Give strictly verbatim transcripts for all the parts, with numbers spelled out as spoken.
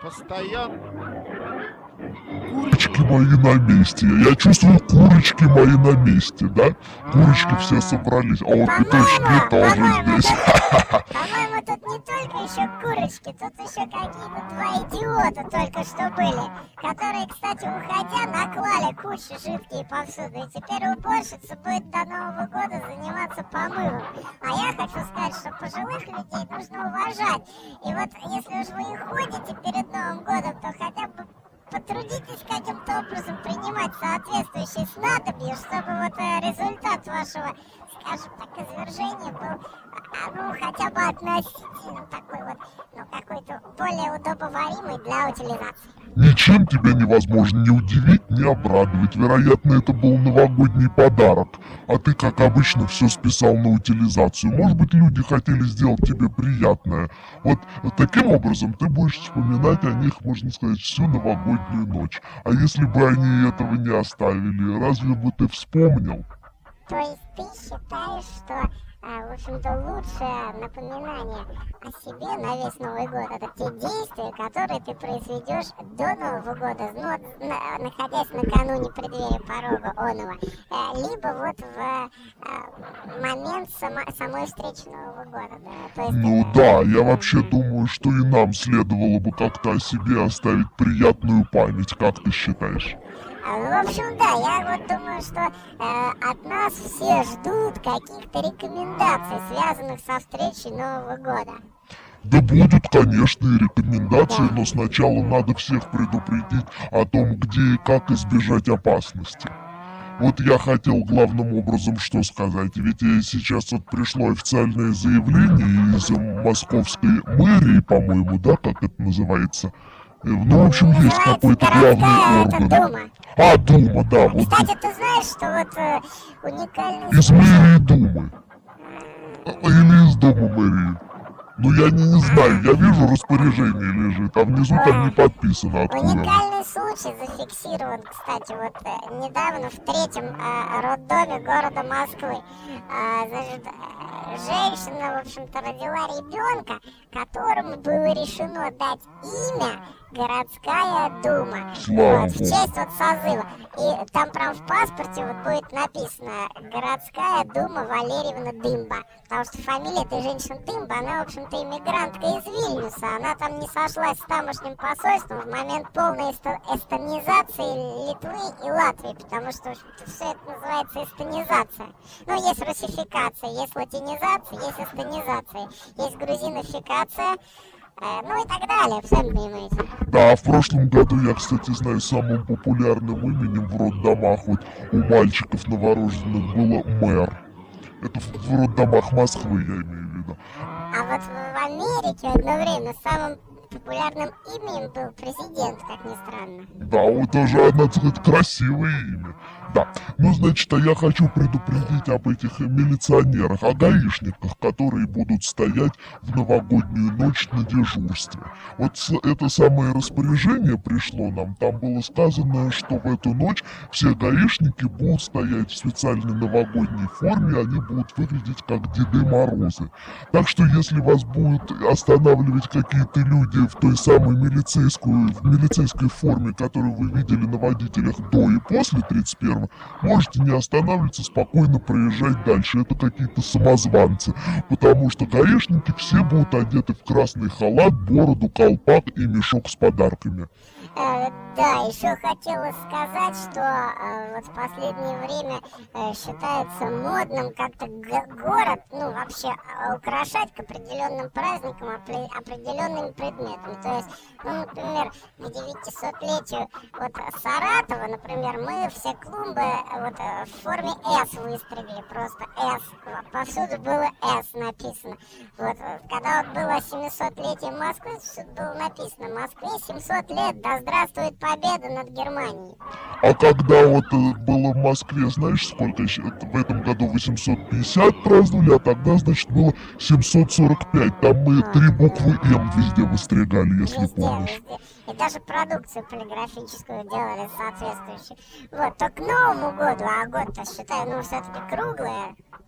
постоянно. Курочки мои на месте. Я чувствую, курочки мои на месте, да? Курочки все собрались, а вот петушки тоже здесь. По-моему, тут не только еще курочки, тут еще какие-то два идиота только что были, которые, кстати, уходя, наклали кучу жидкие повсюду. И теперь уборщица будет до Нового года заниматься помывом. А я хочу сказать, что пожилых людей нужно уважать. И вот если уж вы и ходите перед Новым годом, то хотя бы потрудитесь каким-то образом принимать соответствующие снадобья, чтобы вот э, результат вашего, скажем так, извержения был, а, ну, хотя бы относительно такой вот, ну, какой-то более удобоваримый для утилизации. Ничем тебя невозможно ни удивить, ни обрадовать. Вероятно, это был новогодний подарок. А ты, как обычно, все списал на утилизацию. Может быть, люди хотели сделать тебе приятное. Вот таким образом ты будешь вспоминать о них, можно сказать, всю новогоднюю ночь. А если бы они этого не оставили, разве бы ты вспомнил? То есть ты считаешь, что, а, в общем-то, лучшее напоминание о себе на весь Новый год — это те действия, которые ты произведешь до Нового года, ну, на, находясь накануне преддверия порога оного, э, либо вот в э, момент само, самой встречи Нового года. Да? То есть, Ну э, да, я вообще думаю, что и нам следовало бы как-то о себе оставить приятную память, как ты считаешь? В общем, да, я вот думаю, что э, от нас все ждут каких-то рекомендаций, связанных со встречей Нового года. Да будут, конечно, и рекомендации, но сначала надо всех предупредить о том, где и как избежать опасности. Вот я хотел главным образом что сказать, ведь сейчас вот пришло официальное заявление из московской мэрии, по-моему, да, как это называется? Ну, в общем, есть какой-то главный орган. Дума. А, Дума, да. Вот. Кстати, ты знаешь, что вот э, уникальный... Из мэрии Думы. Или из Дома мэрии. Ну, я не, не знаю, я вижу, распоряжение лежит, а внизу там не подписано откуда. Уникальный случай зафиксирован, кстати, вот э, недавно в третьем э, роддоме города Москвы. Э, значит, э, женщина, в общем-то, родила ребенка, которому было решено дать имя городская дума. Вот, в честь вот созыва. И там прям в паспорте вот будет написано городская дума Валерьевна Дымба. Потому что фамилия этой женщины Дымба, она, в общем-то, иммигрантка из Вильнюса. Она там не сошлась с тамошним посольством в момент полной эсто- эстонизации Литвы и Латвии. Потому что, в общем-то, все это называется эстонизация. Ну, есть русификация, есть латинизация, есть эстонизация, есть грузинофикация. Ну и так далее, сами понимаете. Да, в прошлом году я, кстати, знаю, самым популярным именем в роддомах вот у мальчиков новорожденных было мэр. Это в, в роддомах Москвы, я имею в виду. А вот в, в Америке одно время самым популярным именем был президент, как ни странно. Да, вот тоже, надо сказать, красивое имя. Да, ну, значит, а я хочу предупредить об этих милиционерах, о гаишниках, которые будут стоять в новогоднюю ночь на дежурстве. Вот это самое распоряжение пришло нам, там было сказано, что в эту ночь все гаишники будут стоять в специальной новогодней форме, они будут выглядеть как Деды Морозы. Так что, если вас будут останавливать какие-то люди в той самой милицейской, в милицейской форме, которую вы видели на водителях до и после тридцать первого, можете не останавливаться, спокойно проезжать дальше. Это какие-то самозванцы, потому что гаишники все будут одеты в красный халат, бороду, колпак и мешок с подарками. Э, да, еще хотела сказать, что э, вот в последнее время э, считается модным как-то г- город, ну вообще э, украшать к определенным праздникам опре- определенными предметами. То есть, ну, например, к девятисотлетию вот Саратова, например, мы все клумбы э, вот э, в форме «С» выстрелили, просто «С». Повсюду было «С» написано. Вот, э, когда вот было семисотлетие Москвы, всюду было написано «Москве семьсот лет, да здравствует победа над Германией». А когда вот э, было в Москве, знаешь, сколько еще? В этом году восемьсот пятьдесят праздновали, а тогда, значит, было семьсот сорок пять. Там мы три буквы «М» везде выстригали, если Везде, помнишь. везде. И даже продукцию полиграфическую делали соответствующую. Вот, то к Новому году, а год-то, считаю, ну, все-таки круглое,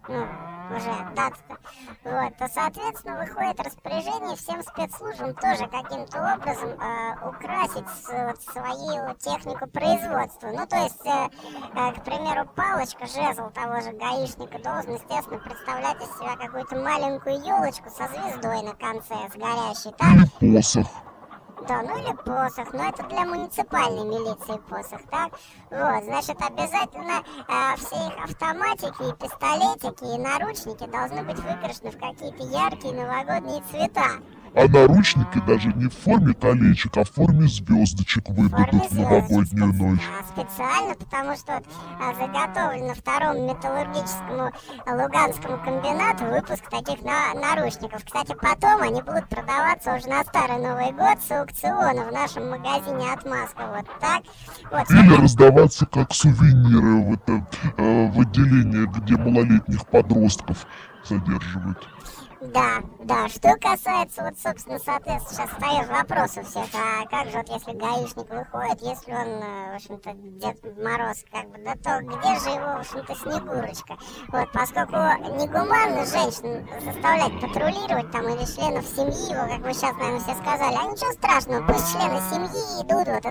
ну, уже дата-то, вот, то, соответственно, выходит распоряжение всем спецслужбам тоже каким-то образом э, украсить с, вот, свою технику производства. Ну, то есть, э, э, к примеру, палочка, жезл того же гаишника должен, естественно, представлять из себя какую-то маленькую елочку со звездой на конце, с горящей, так? Или посох. Да, ну или посох, но это для муниципальной милиции посох, так? Вот, значит, обязательно э, все их автоматики и пистолетики и наручники должны быть выкрашены в какие-то яркие новогодние цвета. А наручники даже не в форме колечек, а в форме звездочек выдадут в новогоднюю ночь. А специально, потому что вот, а, заготовлен на втором металлургическому Луганскому комбинату выпуск таких на наручников. Кстати, потом они будут продаваться уже на Старый Новый год с аукциона в нашем магазине «Отмазка». Вот так. Вот, Или раздаваться как сувениры в, это, э, в отделении, где малолетних подростков задерживают. Да, да, что касается, вот, собственно, соответственно, сейчас встает вопрос у всех, а как же вот если гаишник выходит, если он, в общем-то, Дед Мороз, как бы, да то где же его, в общем-то, Снегурочка? Вот, поскольку негуманно женщин заставлять патрулировать там или членов семьи его, как вы сейчас, наверное, все сказали, а ничего страшного, пусть члены семьи идут вот это,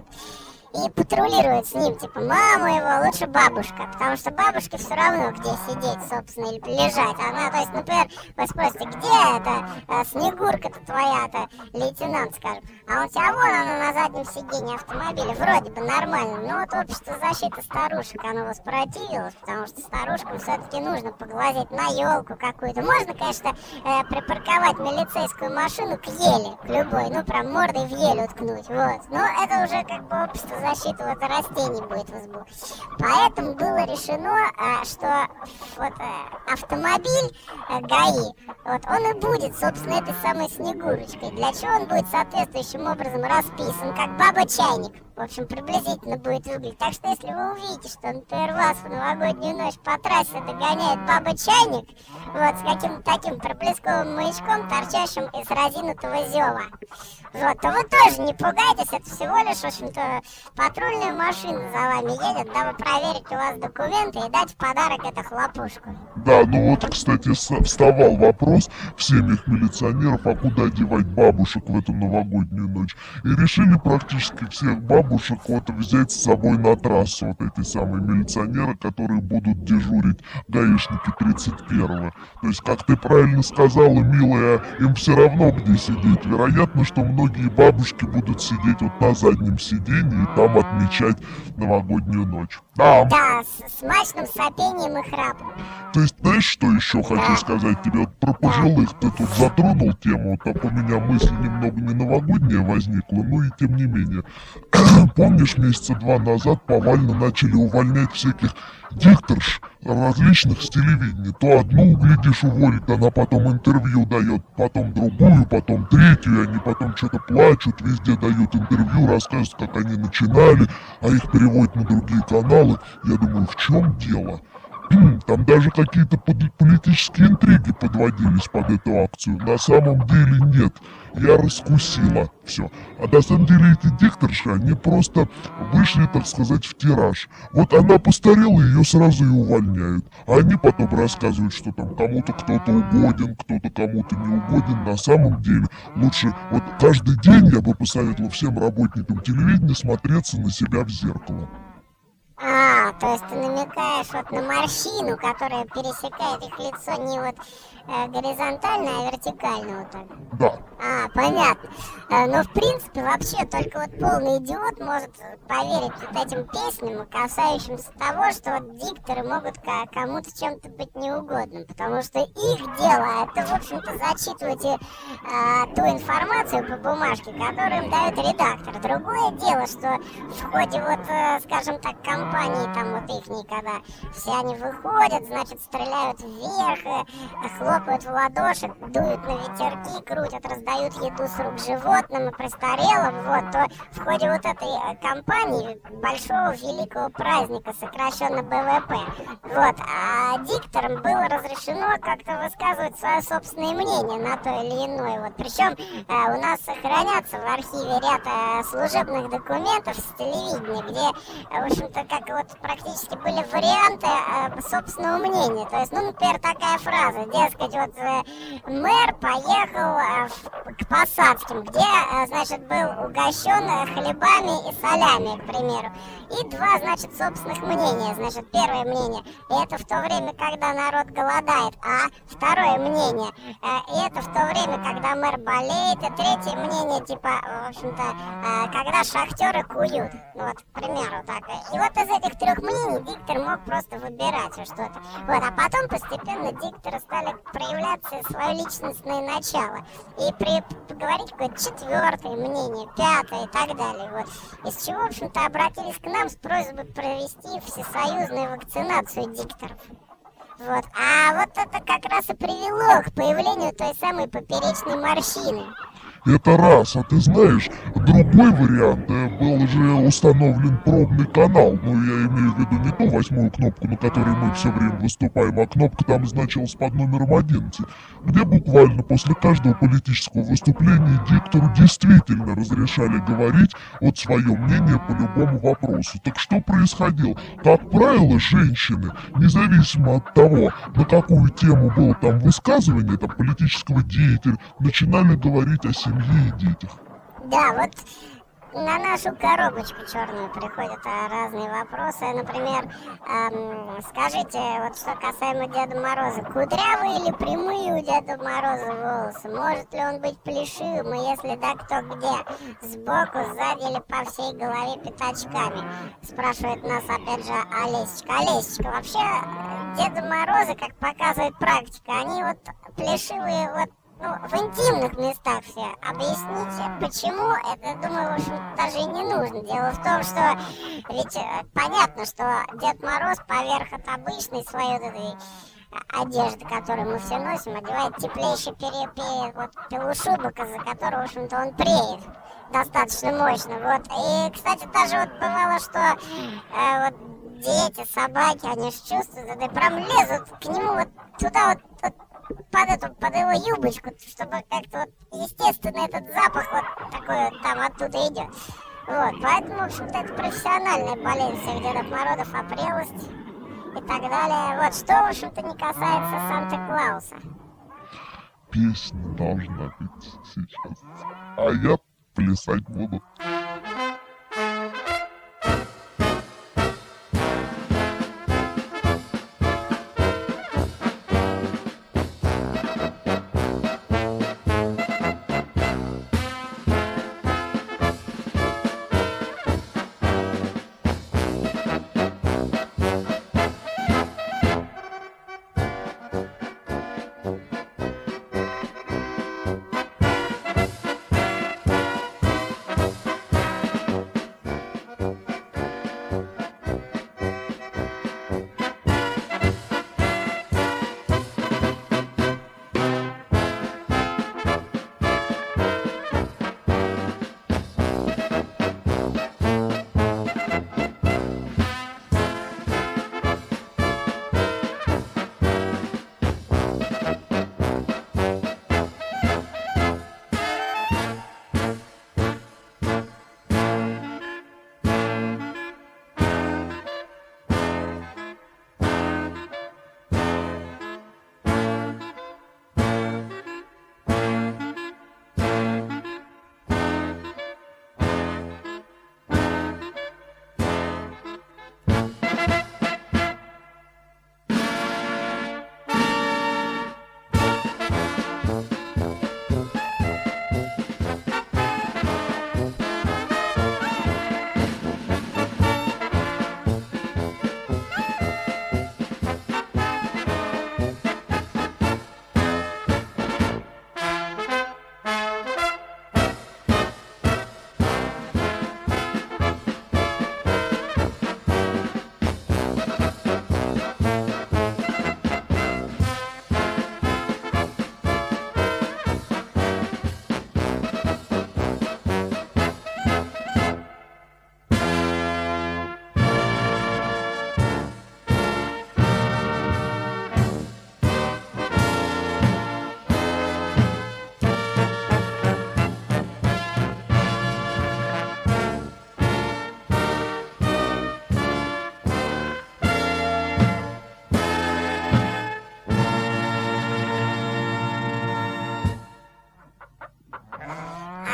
и патрулирует с ним, типа, мама его, лучше бабушка, потому что бабушке все равно, где сидеть, собственно, или лежать. Она, то есть, например, вы спросите, где это э, Снегурка-то твоя-то, лейтенант, скажем, а у тебя вон она на заднем сиденье автомобиля, вроде бы нормально, но вот общество защиты старушек, оно воспротивилось, потому что старушкам все-таки нужно поглазеть на елку какую-то. Можно, конечно, э, припарковать милицейскую машину к еле, к любой, ну, прям мордой в ель уткнуть, вот. Но это уже как бы общество защиты вот растений будет в избу. Поэтому было решено, что вот автомобиль ГАИ, вот он и будет, собственно, этой самой Снегурочкой. Для чего он будет соответствующим образом расписан, как баба-чайник. В общем, приблизительно будет выглядеть. Так что, если вы увидите, что, например, вас в новогоднюю ночь по трассе догоняет баба-чайник, вот, с каким-то таким проблесковым маячком, торчащим из разинутого зева, вот, то вы тоже не пугайтесь, это всего лишь, в общем-то, патрульная машина за вами едет, дабы проверить у вас документы и дать в подарок эту хлопушку. Да, ну вот, кстати, вставал вопрос в семьях милиционеров, а куда девать бабушек в эту новогоднюю ночь. И решили практически всех бабушек вот взять с собой на трассу, вот эти самые милиционеры, которые будут дежурить, гаишники тридцать первого. То есть, как ты правильно сказала, милая, им все равно где сидеть. Вероятно, что многие бабушки будут сидеть вот на заднем сиденье и там отмечать новогоднюю ночь. Да. Да, с смачным сопением и храпом. То есть, знаешь, что еще хочу сказать тебе? Вот про пожилых ты тут затронул тему, так у меня мысль немного не новогодняя возникла, но и тем не менее. Помнишь, месяца два назад повально начали увольнять всяких дикторш различных с телевидения. То одну, глядишь, уволит, она потом интервью дает, потом другую, потом третью, и они потом что-то плачут, везде дают интервью, рассказывают, как они начинали, а их переводят на другие каналы. Я думаю, в чем дело? Там даже какие-то политические интриги подводились под эту акцию. На самом деле нет. Я раскусила все. А на самом деле эти дикторши, они просто вышли, так сказать, в тираж. Вот она постарела, ее сразу и увольняют. А они потом рассказывают, что там кому-то кто-то угоден, кто-то кому-то не угоден. На самом деле лучше вот каждый день я бы посоветовал всем работникам телевидения смотреться на себя в зеркало. А, то есть ты намекаешь вот на морщину, которая пересекает их лицо не вот э, горизонтально, а вертикально вот так. Да. А, понятно. Э, но в принципе вообще только вот полный идиот может поверить вот этим песням, касающимся того, что вот дикторы могут кому-то чем-то быть неугодным, потому что их дело это, в общем-то, зачитывать э, ту информацию по бумажке, которую им дает редактор. Другое дело, что в ходе вот, э, скажем так, компании там вот ихние, когда все они выходят, значит, стреляют вверх, хлопают в ладоши, дуют на ветерки, крутят, раздают еду с рук животным и престарелым, вот, то в ходе вот этой э, кампании большого великого праздника, сокращенно бэ вэ пэ, вот, а дикторам было разрешено как-то высказывать свое собственное мнение на то или иное, вот, причем э, у нас сохранятся в архиве ряд э, служебных документов с телевидения, где, э, в общем-то, как вот практически были варианты э, собственного мнения, то есть, ну, например, такая фраза, дескать, вот э, мэр поехал э, в, к Посадским, где, э, значит, был угощен э, хлебами и солями, к примеру, и два, значит, собственных мнения, значит, первое мнение, это в то время, когда народ голодает, а второе мнение, э, это в то время, когда мэр болеет, и третье мнение, типа, в общем-то, э, когда шахтеры куют, вот, к примеру, так, и вот из этих трех мнений диктор мог просто выбирать что-то, вот, а потом постепенно дикторы стали проявляться свое личностное начало и при, говорить какое-то четвертое мнение, пятое и так далее, вот, из чего, в общем-то, обратились к нам с просьбой провести всесоюзную вакцинацию дикторов. Вот. А вот это как раз и привело к появлению той самой поперечной морщины. Это раз, а ты знаешь, другой вариант, э, был же установлен пробный канал, ну я имею в виду не ту восьмую кнопку, на которой мы все время выступаем, а кнопка там значилась под номером одиннадцать, где буквально после каждого политического выступления диктору действительно разрешали говорить вот свое мнение по любому вопросу. Так что происходило? Как правило, женщины, независимо от того, на какую тему было там высказывание там, политического деятеля, начинали говорить о семье и детях. Да, вот на нашу коробочку черную приходят а, разные вопросы. Например, эм, скажите, вот что касаемо Деда Мороза, кудрявые или прямые у Деда Мороза волосы? Может ли он быть плешивым, и если да, кто где? Сбоку, сзади или по всей голове пятачками? Спрашивает нас опять же Олесечка. Олесечка, вообще Деда Мороза, как показывает практика, они вот плешивые вот, ну, в интимных местах все. Объясните, почему, это, думаю, в общем, даже и не нужно. Дело в том, что ведь э, понятно, что Дед Мороз поверх от обычной своей вот этой одежды, которую мы все носим, одевает теплейший пере, пере, вот, полушубок, из-за которого, в общем-то, он преет достаточно мощно. Вот. И, кстати, даже вот бывало, что э, вот дети, собаки, они же чувствуют, и прям лезут к нему вот туда вот, вот под эту, под его юбочку, чтобы как-то вот естественно этот запах вот такой вот там оттуда идет. Вот, поэтому, в общем-то, это профессиональная болезнь всех Дедов Морозов, опрелость и так далее. Вот, что, в общем-то, не касается Санта-Клауса. Песня должна быть сейчас, а я плясать буду.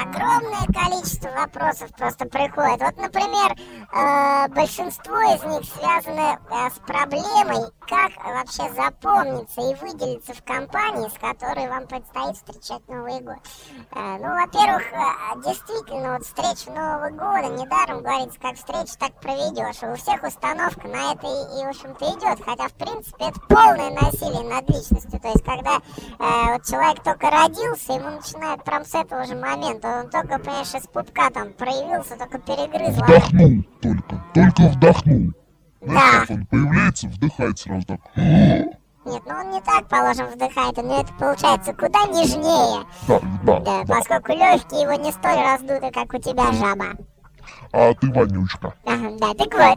огромное количество вопросов просто приходит. Вот, например, э, большинство из них связаны э, с проблемой, как вообще запомниться и выделиться в компании, с которой вам предстоит встречать Новый год. Э, ну, во-первых, э, действительно, вот встреча Нового года, недаром говорится, как встреча, так проведешь. И у всех установка на это и, и в общем-то, идет. Хотя, в принципе, это полное насилие над личностью. То есть, когда э, вот человек только родился, ему начинает прям с этого же момента, он только, понимаешь, из пупка там проявился, только перегрыз. Вдохнул только, только вдохнул. Знаешь, Да. как он появляется, вдыхает сразу так. Нет, ну он не так, положим, вдыхает, но это получается куда нежнее. Да, да, Да, да. поскольку легкие его не столь раздуты, как у тебя, жаба. А ты вонючка. Ага, да, так вот.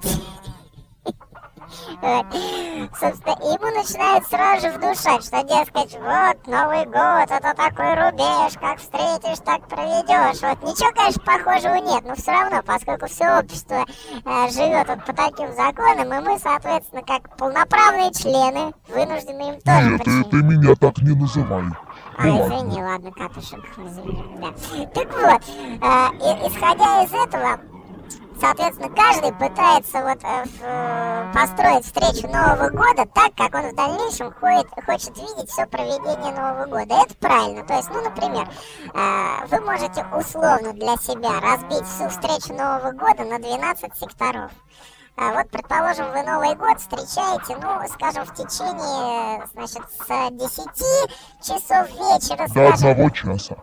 Вот. Собственно, ему начинают сразу же внушать, что, дескать, вот, Новый год, это такой рубеж, как встретишь, так проведешь. Вот, ничего, конечно, похожего нет, но все равно, поскольку все общество э, живет вот по таким законам, и мы, соответственно, как полноправные члены, вынуждены им тоже Нет, ты, подчиняться. ты меня так не называй. А, Ну извини, ладно, катушек, извини, да. Так вот, э, и- исходя из этого, соответственно, каждый пытается вот э, в- э, построить встречу Нового года так, как он в дальнейшем ходит, хочет видеть все проведение Нового года. И это правильно. То есть, ну, например, э, вы можете условно для себя разбить всю встречу Нового года на двенадцать секторов. А вот, предположим, вы Новый год встречаете, ну, скажем, в течение, значит, с десяти часов вечера, До скажем, одного часа.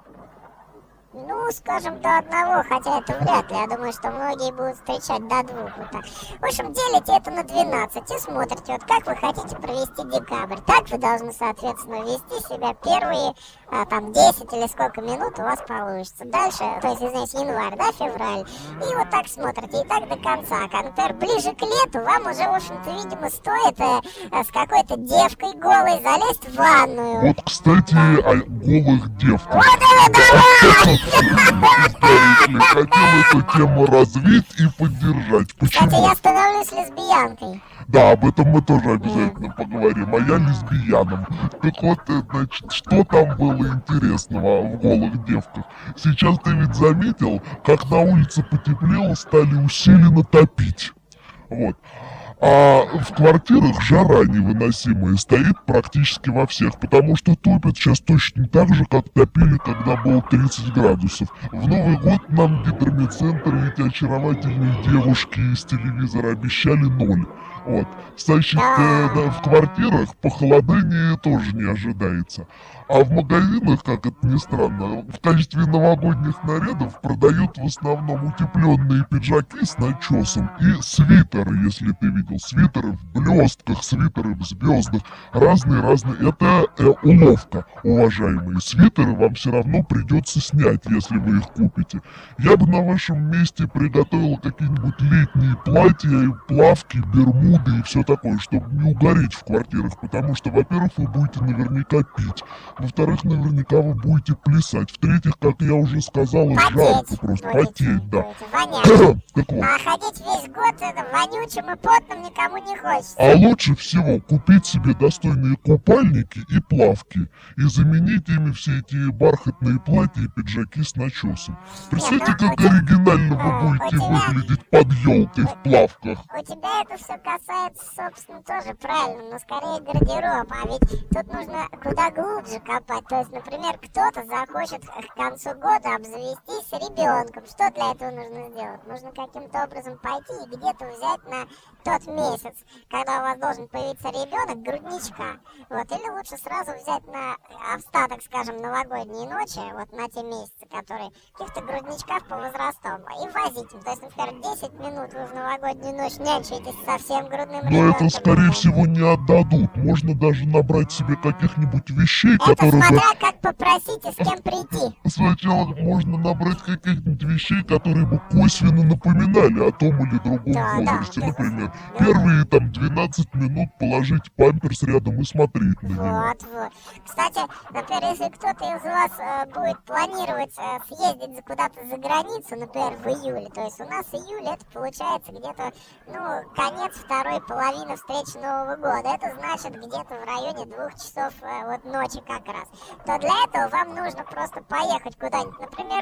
ну, скажем, до одного, хотя это вряд ли. Я думаю, что многие будут встречать до двух вот так. В общем, делите это на двенадцать и смотрите, вот как вы хотите провести декабрь. Так вы должны, соответственно, вести себя первые, а, там, десять или сколько минут у вас получится. Дальше, то есть, извиняюсь, январь, да, февраль. И вот так смотрите, и так до конца. А, например, ближе к лету вам уже, в общем-то, видимо, стоит э, э, с какой-то девкой голой залезть в ванную. Вот, кстати, о голых девках. Вот это давай! Если хотел эту тему развить и поддержать. Кстати, Почему? я становлюсь лесбиянкой. Да, об этом мы тоже обязательно поговорим. А я лесбияном. Так вот, э, значит, что там было интересного в голых девках? Сейчас ты ведь заметил, как на улице потеплело, стали усиленно топить. Вот. А в квартирах жара невыносимая стоит практически во всех, потому что топят сейчас точно так же, как топили, когда было тридцать градусов. В Новый год нам гидромедцентр и эти очаровательные девушки из телевизора обещали ноль. Вот. Значит, э, да, в квартирах похолодание тоже не ожидается. А в магазинах, как это ни странно, в качестве новогодних нарядов продают в основном утепленные пиджаки с начесом и свитеры, если ты видел. Свитеры в блестках, свитеры в звездах, разные-разные. Это э, уловка, уважаемые. Свитеры вам все равно придется снять, если вы их купите. Я бы на вашем месте приготовил какие-нибудь летние платья, плавки, бермуды и все такое, чтобы не угореть в квартирах, потому что, во-первых, вы будете наверняка пить. Во-вторых, наверняка вы будете плясать. В-третьих, как я уже сказал, жарко просто. будете, Потеть, да. будете, вонять. Так вот. А ходить весь год это вонючим и потным никому не хочется. А лучше всего купить себе достойные купальники и плавки и заменить ими все эти бархатные платья и пиджаки с начесом. Представьте, Нет, ну, как у тебя- оригинально а, вы будете у тебя- выглядеть под елкой в плавках. У тебя это все касается, собственно, тоже правильно, но скорее гардероба. А ведь тут нужно куда глубже копать. То есть, например, кто-то захочет к концу года обзавестись ребенком. Что для этого нужно сделать? Нужно каким-то образом пойти и где-то взять на тот месяц, когда у вас должен появиться ребенок, грудничка. Вот. Или лучше сразу взять на остаток, скажем, новогодние ночи, вот на те месяцы, которые каких-то грудничков по возрастам, и возить им. То есть, например, десять минут вы в новогоднюю ночь нянчаетесь со всем грудным Но ребенком. это, скорее всего, не отдадут. Можно даже набрать себе каких-нибудь вещей, Это которые... за- смотря как попросить и с кем прийти. Сначала можно набрать каких-нибудь вещей, которые бы косвенно напоминали о том или другом Да, да, возрасте. да. Например, первые там двенадцать минут положить памперс рядом и смотреть на него. Вот, вот. Кстати, например, если кто-то из вас э, будет планировать э, съездить за куда-то за границу, например, в июле, то есть у нас июль это получается где-то, ну, конец второй половины встречи Нового года. Это значит где-то в районе двух часов э, вот ночи как раз. То для этого вам нужно просто поехать куда-нибудь, например, э, в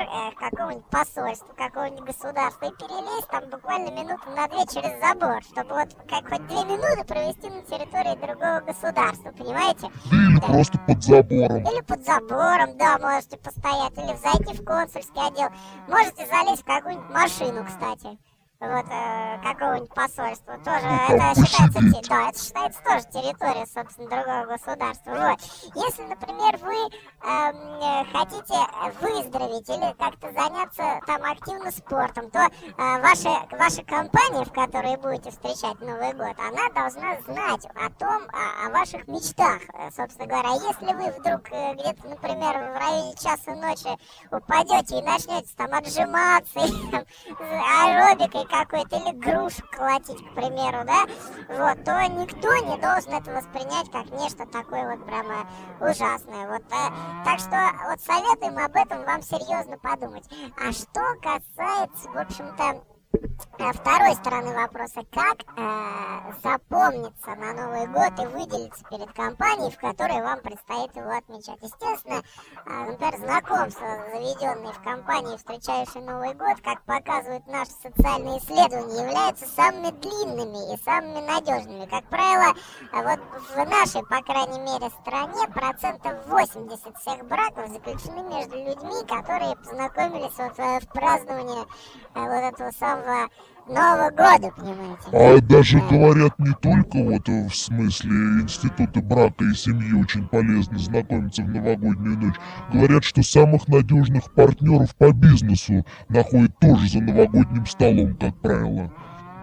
какого-нибудь посольства, какого-нибудь государства и перелезть там буквально минуту на две через забор, чтобы вот как хоть две минуты провести на территории другого государства, понимаете? Да или Да. просто под забором. Или под забором, да, можете постоять, или зайти в консульский отдел. Можете залезть в какую-нибудь машину, кстати. Вот, э, какого-нибудь посольства. Тоже Ну, там это считается, посидеть. те- да, это считается тоже территория, собственно, другого государства. Вот. Если, например, вы эм, э, хотите выздороветь или как-то заняться там активно спортом, то э, ваша, ваша компания, в которой будете встречать Новый год, она должна знать о том, о, о ваших мечтах, э, собственно говоря. Если вы вдруг э, где-то, например, в районе часа ночи упадете и начнете там отжиматься, и, там, аэробикой какой-то или грушу колотить, к примеру, да, вот, то никто не должен это воспринять как нечто такое вот прямо ужасное. Вот, э, так что вот советуем об этом вам серьезно подумать. А что касается, в общем-то, э, второй стороны вопроса, как э, запомниться на Новый год и выделиться перед компанией, в которой вам предстоит его отмечать. Естественно, э, например, знакомства, заведенные в компании, встречающие Новый год, как показывают наши социальные исследования, являются самыми длинными и самыми надежными. Как правило, э, вот в нашей, по крайней мере, стране процентов восемьдесят всех браков заключены между людьми, которые познакомились вот э, в праздновании э, вот этого самого Нового года, понимаете? А даже Да. говорят не только вот э, в смысле институты брака и семьи очень полезно знакомиться в новогоднюю ночь. Говорят, что самых надежных партнеров по бизнесу находят тоже за новогодним столом, как правило.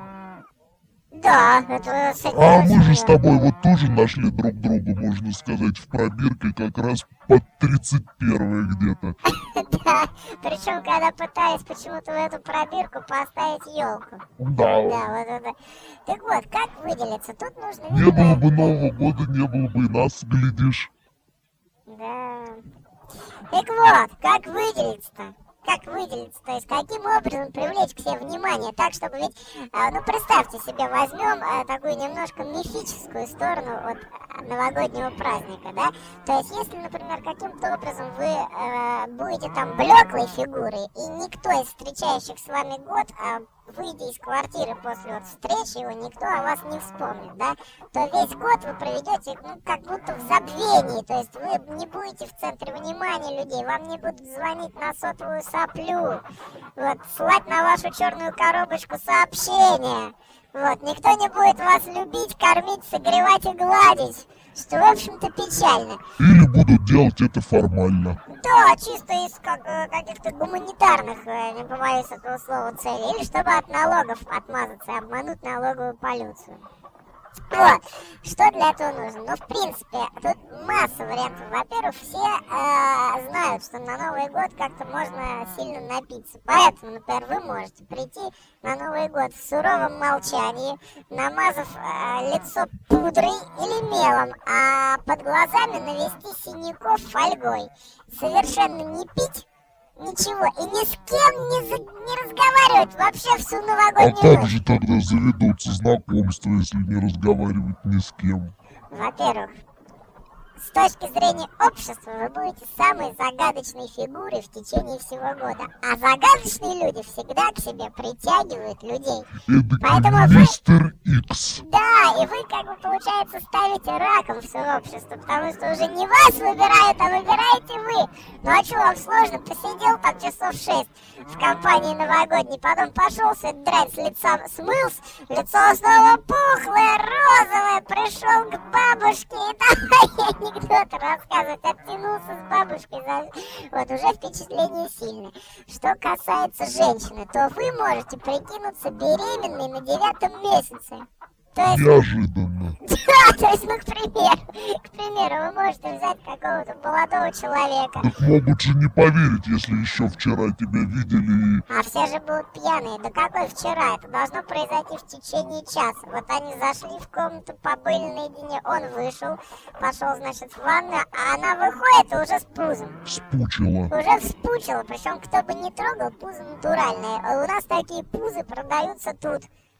Да, это с этим А точно мы же с верно. тобой вот тоже нашли друг друга, можно сказать, в пробирке как раз под тридцать первое где-то. Да, причем когда пытались почему-то в эту пробирку поставить елку. Да, Да, вот это. Так вот, как выделиться? Тут нужно, не было видимо, бы Нового года, не было бы и нас, глядишь. да. Так вот, как выделиться-то? Как выделиться, то есть каким образом привлечь к себе внимание, так, чтобы ведь, а, ну представьте себе, возьмем а, такую немножко мифическую сторону от а, новогоднего праздника, да, то есть если, например, каким-то образом вы э, будете там блеклой фигурой, и никто из встречающих с вами год, а, выйдя из квартиры после вот встречи его, никто о вас не вспомнит, да, то весь год вы проведете, ну, как будто в забвении, то есть вы не будете в центре внимания людей, вам не будут звонить на сотовую соплю, вот, слать на вашу черную коробочку сообщения, вот, никто не будет вас любить, кормить, согревать и гладить, что, в общем-то, печально. Или будут делать это формально. Да, чисто из как, э, каких-то гуманитарных, э, не побоюсь этого слова, целей. Или чтобы от налогов отмазаться и обмануть налоговую полицию. Вот, что для этого нужно? Ну, в принципе, тут масса вариантов. Во-первых, все э, знают, что на Новый год как-то можно сильно напиться. Поэтому, например, вы можете прийти на Новый год в суровом молчании, намазав э, лицо пудрой или мелом, а под глазами навести синяков фольгой. Совершенно не пить ничего и ни с кем не, за... не разговаривать вообще всю А новогоднюю как ночь. же тогда заведутся знакомства, если не разговаривать ни с кем? Во-первых, с точки зрения общества вы будете самой загадочной фигурой в течение всего года. А загадочные люди всегда к себе притягивают людей. Поэтому Эдакий вы- мистер Икс. Да, и вы, как бы, получается, ставите раком все общество, потому что уже не вас выбирают, а выбираете вы. Ну а что, вам сложно? Посидел там часов шесть в компании новогодней, потом пошел все это драть с лица, смылся, лицо снова пухлое, розовое, пришел к бабушке и давай анекдоты рассказывать, оттянулся с бабушкой, за... вот уже впечатление сильное. Что касается женщины, то вы можете прикинуться беременной на девятом месяце. То есть, Неожиданно. да, то есть, ну, к примеру, к примеру, вы можете взять какого-то молодого человека, Так могут же не поверить, если еще вчера тебя видели и... а все же будут пьяные. Да какой вчера? Это должно произойти в течение часа. Вот они зашли в комнату, побыли наедине, он вышел, пошел, значит, в ванную, а она выходит и уже с пузом. спучила. Уже вспучила, причем кто бы не трогал, пузо натуральное. А у нас такие пузы продаются тут,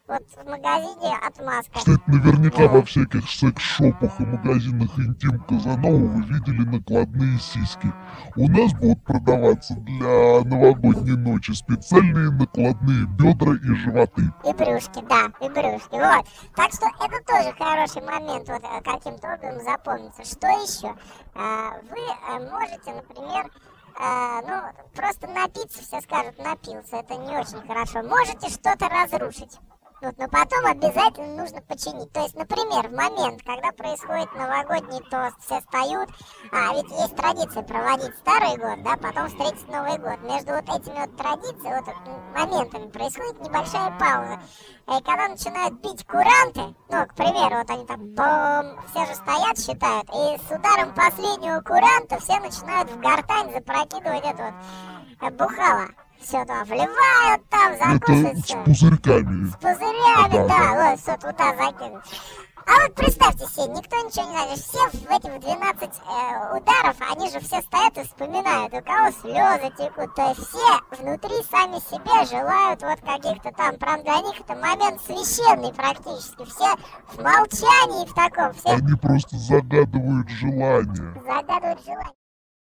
Вот в магазине отмазка. Кстати, наверняка Да. во всяких секс-шопах и магазинах интим Казанова вы видели накладные сиськи. У нас будут продаваться для новогодней ночи специальные накладные бедра и животы. И брюшки, да, и брюшки, вот. Так что это тоже хороший момент, вот э, каким-то образом запомнится. Что еще? А, Вы э, можете, например, э, ну, просто напиться, все скажут, напился, это не очень хорошо. Можете что-то разрушить. Вот, но потом обязательно нужно починить. То есть, например, в момент, когда происходит новогодний тост, все встают, а ведь есть традиция проводить Старый год, да, потом встретить Новый год. Между вот этими вот традициями, вот моментами происходит небольшая пауза. И когда начинают бить куранты, ну, к примеру, вот они там бом, все же стоят, считают, и с ударом последнего куранта все начинают в гортань запрокидывать это вот бухало. Все там вливают, там Это закусывают с всё. пузырьками. С пузырями, Да, да, вот, все туда закинут. А вот представьте себе, никто ничего не знает, все в этих двенадцать э, ударов, они же все стоят и вспоминают, у кого слезы текут, то есть все внутри сами себе желают вот каких-то там, прям для них это момент священный практически, все в молчании в таком, все Они просто загадывают желание. загадывают желание.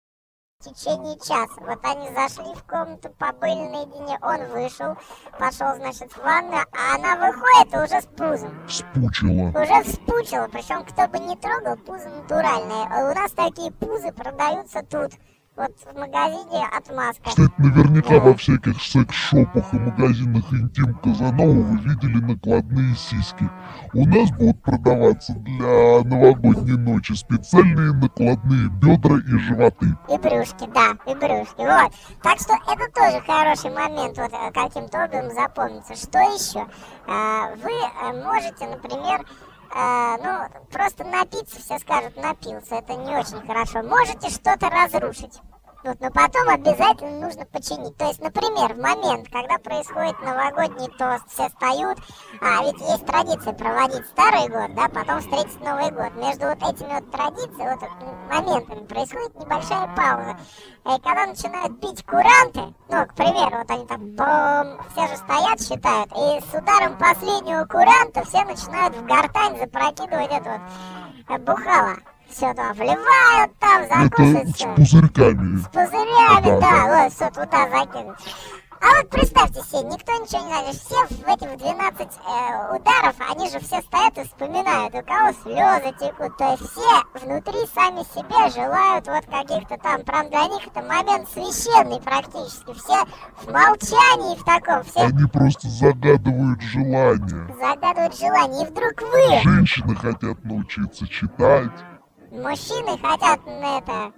В течение часа. Вот они зашли в комнату, побыли наедине, он вышел, пошел, значит, в ванную, а она выходит и уже с пузом. Вспучило. Уже вспучила, причем кто бы не трогал, пузо натуральное. А у нас такие пузы продаются тут, вот в магазине отмазка. Кстати, наверняка Да. во всяких секс-шопах и магазинах интим Казанова вы видели накладные сиськи. У нас будут продаваться для новогодней ночи специальные накладные бедра и животы. И брюшки, да, и брюшки, вот. Так что это тоже хороший момент, вот э, каким-то образом запомнится. Что еще? А, Вы э, можете, например, э, ну, просто напиться, все скажут, напился, это не очень хорошо. Можете что-то разрушить. Вот, но потом обязательно нужно починить. То есть, например, в момент, когда происходит новогодний тост, все встают, а ведь есть традиция проводить Старый год, да, потом встретить Новый год. Между вот этими вот традициями, вот м, моментами происходит небольшая пауза. И когда начинают бить куранты, ну, к примеру, вот они там бом, все же стоят, считают, и с ударом последнего куранта все начинают в гортань запрокидывать это вот э, бухало. Все там вливают, там Это закусывают с всё. пузырьками. С пузырями, Да, да, вот, все туда закинут. А вот представьте себе, никто ничего не знает, все в этих двенадцать э, ударов, они же все стоят и вспоминают, у кого слезы текут, то есть все внутри сами себе желают вот каких-то там, прям для них это момент священный практически, все в молчании в таком, все Они просто загадывают желание. загадывают желание, и вдруг вы, Женщины хотят научиться читать. мужчины хотят на это,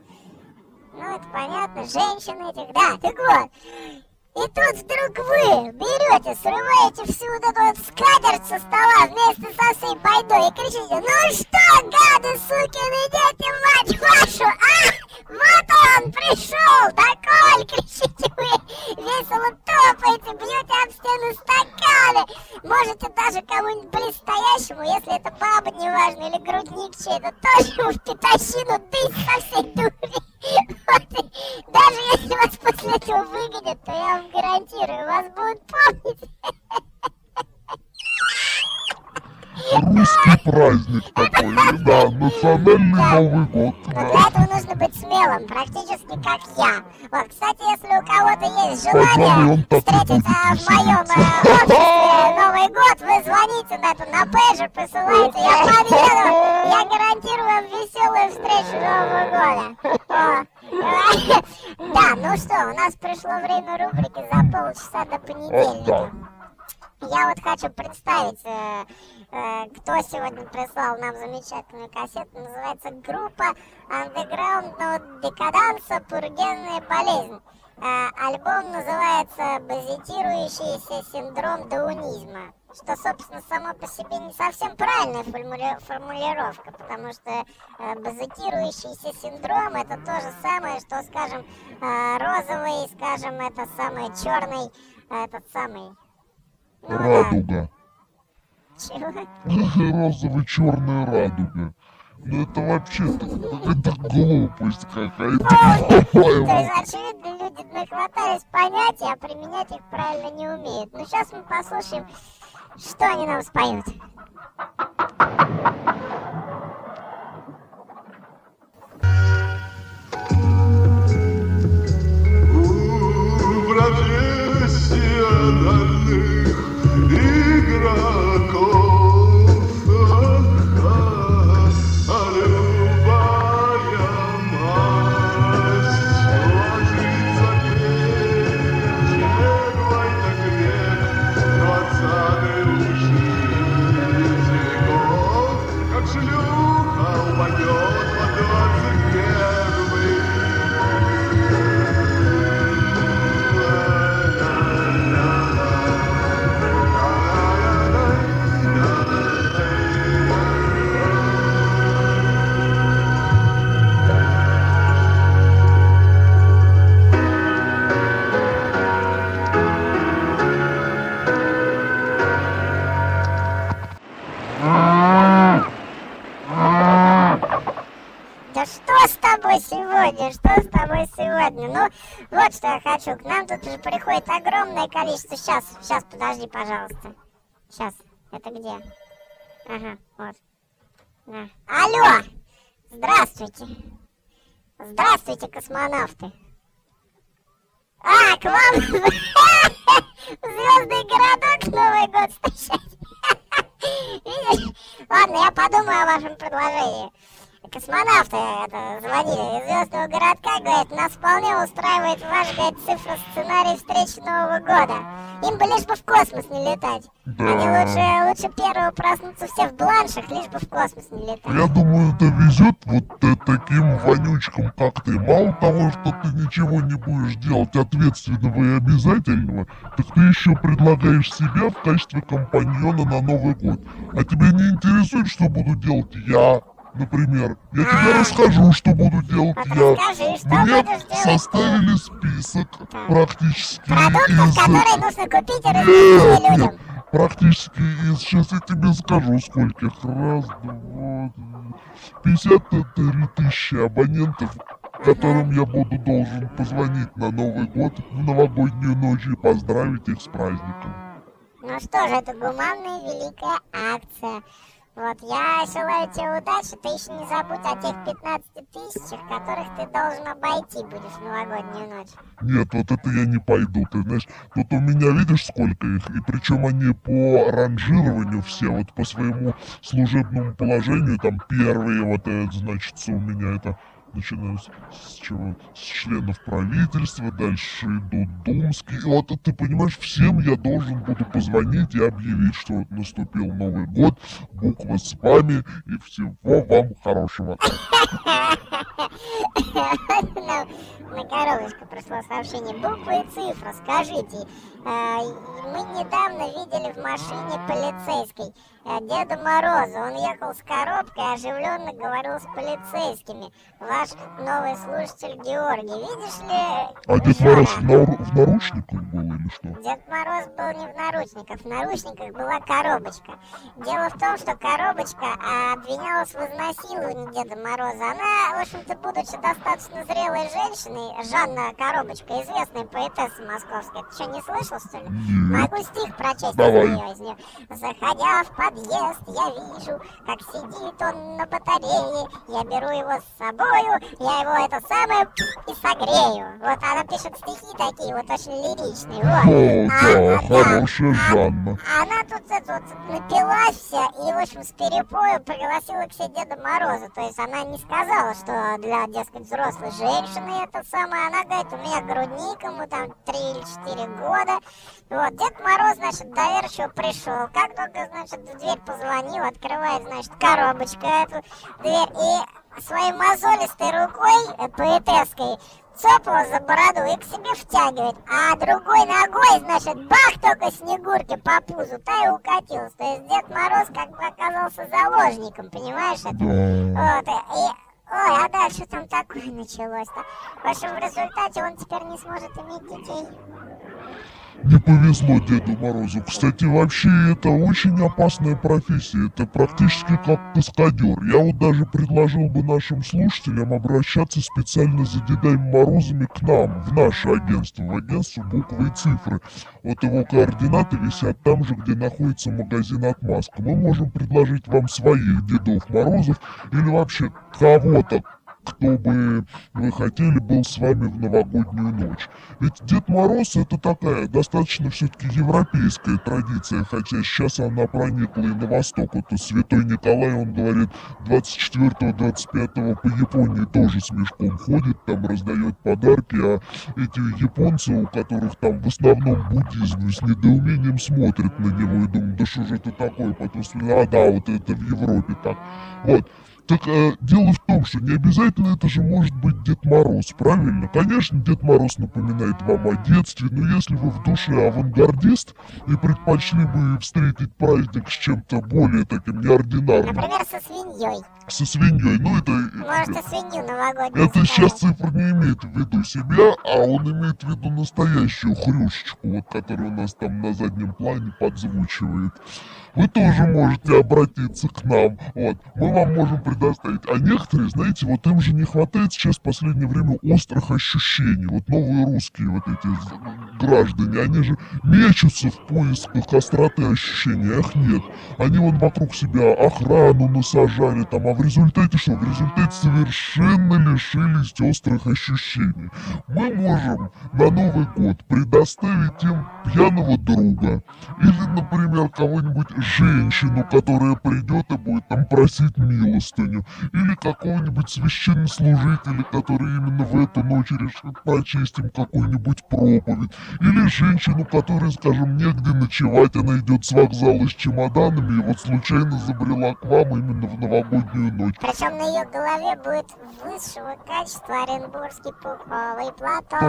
ну это понятно, женщины этих, да, так вот. И тут вдруг вы берете, срываете всю вот эту вот скатерть со стола вместе со всей байдой и кричите: ну что, гады, сукины дети, мать вашу, а? Вот он пришел, такой, кричите вы, весело топаете, бьете об стену стаканы. Можете даже кому-нибудь близстоящему, если это баба, неважно, или грудник чей-то, тоже ему в пятачину дыть со всей дури. Вот, и даже если вас после этого выгонят, то я вам гарантирую, вас будут помнить. Русский праздник такой, да, национальный Новый год. Но для этого нужно быть смелым, практически как я. Вот, кстати, если у кого-то есть желание он так и встретить будет а, в моем а, обществе Новый год, вы звоните на, это, на пейджер, присылайте, я подъеду, я гарантирую вам веселую встречу Нового года. О. Да, ну что, у нас пришло время рубрики за полчаса до понедельника. Я вот хочу представить, э, э, кто сегодня прислал нам замечательную кассету. Называется группа андеграундного декаданса «Пургенная болезнь». Э, альбом называется «Базитирующийся синдром даунизма», что, собственно, само по себе не совсем правильная формули- формулировка, потому что э, базитирующийся синдром — это то же самое, что, скажем, э, розовый, скажем, это самый черный, э, этот самый... Ну, Радуга. да. Чего? Розово-черная радуга. Ну это вообще-то это глупость какая-то. То есть, очевидно, люди нахватались понятий, а применять их правильно не умеют. Ну, сейчас мы послушаем Что они нам споют? Профессиональных игроков, а любая масть ложится первой так век, двадцатый уж языков, как шлюха упадет под двадцать первый. Да что с тобой сегодня? Что с тобой сегодня? Ну, вот что я хочу. К нам тут уже приходит огромное количество. Сейчас, сейчас, подожди, пожалуйста. Сейчас. Это где? Ага, вот. Да. Алло! Здравствуйте. Здравствуйте, космонавты. А, к вам в Звездный городок Новый год встречать. Видишь? Ладно, я подумаю о вашем предложении. Космонавты это, звонили из Звездного городка, говорят, нас вполне устраивает ваш, говорит, цифра сценарий встречи Нового года. Им бы лишь бы в космос не летать. Да. Они лучше, лучше первого проснуться все в бланшах, лишь бы в космос не летать. Я думаю, это везет вот э, таким вонючкам, как ты. Мало того, что ты ничего не будешь делать ответственного и обязательного, так ты еще предлагаешь себя в качестве компаньона на Новый год. А тебя не интересует, что буду делать я? Например, я тебе расскажу, что буду делать Вот я. расскажи, что Мне будешь делать? составили список практически Продуктов, из... которые нужно купить и Нет, разнести людям. нет, практически из... Сейчас я тебе скажу, сколько их. Раз, два, пятьдесят три тысячи абонентов, которым я буду должен позвонить на Новый год, в новогоднюю ночь и поздравить их с праздником. Ну что же, это гуманная великая акция. Вот, я желаю тебе удачи, ты еще не забудь о тех пятнадцати тысячах, которых ты должен обойти будешь в новогоднюю ночь. Нет, вот это я не пойду, ты знаешь, тут у меня видишь сколько их, и причем они по ранжированию все, вот по своему служебному положению, там первые, вот это, значит, у меня это, начиная с, с чего, с членов правительства, дальше идут думские, и вот ты понимаешь, всем я должен буду позвонить и объявить, что вот наступил Новый год, буква с вами, и всего вам хорошего. На коробочку пришло сообщение. Буквы и цифры, скажите. Мы недавно видели в машине полицейской Деда Мороза. Он ехал с коробкой, оживленно говорил с полицейскими. Ваш новый слушатель Георгий. Видишь ли, А Дед Мороз в, нару- в наручниках был или что? Дед Мороз был не в наручниках, в наручниках была коробочка. Дело в том, что коробочка обвинялась в изнасиловании Деда Мороза. Она, в общем-то, будучи достаточно зрелой женщиной, Жанна Коробочка, известная поэтесса московская. Ты что, не слышал, что ли? Нет. Могу стих прочесть Давай. из нее, из нее. Заходя в подъезд, я вижу, как сидит он на батарее. Я беру его с собою, я его это самое и согрею. Вот она пишет стихи такие, вот очень лиричные. Вот. О, А, да, а, хорошая а- Жанна. Она тут это вот напилась вся и, в общем, с перепою пригласила к себе Деда Мороза. То есть она не сказала, что для, дескать, взрослой женщины это самое. Она говорит, у меня грудник, ему там три или четыре года. Вот, Дед Мороз, значит, доверчиво пришел. Как только, значит, в дверь позвонил, открывает, значит, коробочка эту дверь и своей мозолистой рукой, э, поэтесской, цепала за бороду и к себе втягивает, а другой ногой, значит, бах, только Снегурки по пузу, та и укатилась. То есть Дед Мороз как бы оказался заложником, понимаешь это? Вот, и, и- ой, а дальше там такое началось-то. В общем, в результате он теперь не сможет иметь детей. не повезло Деду Морозу. Кстати, вообще это очень опасная профессия. Это практически как каскадер. Я вот даже предложил бы нашим слушателям обращаться специально за Дедами Морозами к нам, в наше агентство, в агентство буквы и цифры. Вот его координаты висят там же, где находится магазин «Отмазка». Мы можем предложить вам своих Дедов Морозов или вообще кого-то, кто бы вы хотели был с вами в новогоднюю ночь. Ведь Дед Мороз — это такая достаточно все-таки европейская традиция, хотя сейчас она проникла и на восток. Это Святой Николай, он говорит, двадцать четвёртого двадцать пятого по Японии тоже с мешком ходит, там раздает подарки, а эти японцы, у которых там в основном буддизм, с недоумением смотрят на него и думают, да что же это такое, потом смотрят, а да, вот это в Европе так. Вот. Так э, дело в том, что не обязательно это же может быть Дед Мороз, правильно? Конечно, Дед Мороз напоминает вам о детстве, но если вы в душе авангардист и предпочли бы встретить праздник с чем-то более таким неординарным. Например, со свиньей. Со свиньей, ну это... Можете свинью новогоднюю Это сейчас сказать. цифра не имеет в виду себя, а он имеет в виду настоящую хрюшечку, вот, которая у нас там на заднем плане подзвучивает. Вы тоже можете обратиться к нам, вот, мы вам можем предоставить. А некоторые, знаете, вот им же не хватает сейчас в последнее время острых ощущений. Вот новые русские вот эти граждане, они же мечутся в поисках остроты ощущений, ах нет. Они вон вокруг себя охрану насажали там, а в результате что? В результате совершенно лишились острых ощущений. Мы можем на Новый год предоставить им пьяного друга. Или, например, кого-нибудь женщину, которая придет и будет там просить милостыню. Или какого-нибудь священнослужителя, который именно в эту ночь решит прочесть им какую-нибудь проповедь. Или женщину, которая, скажем, негде ночевать, она идет с вокзала с чемоданами и вот случайно забрела к вам именно в новогоднюю ночь. Причем на ее голове будет высшего качества оренбургский пуховый платок.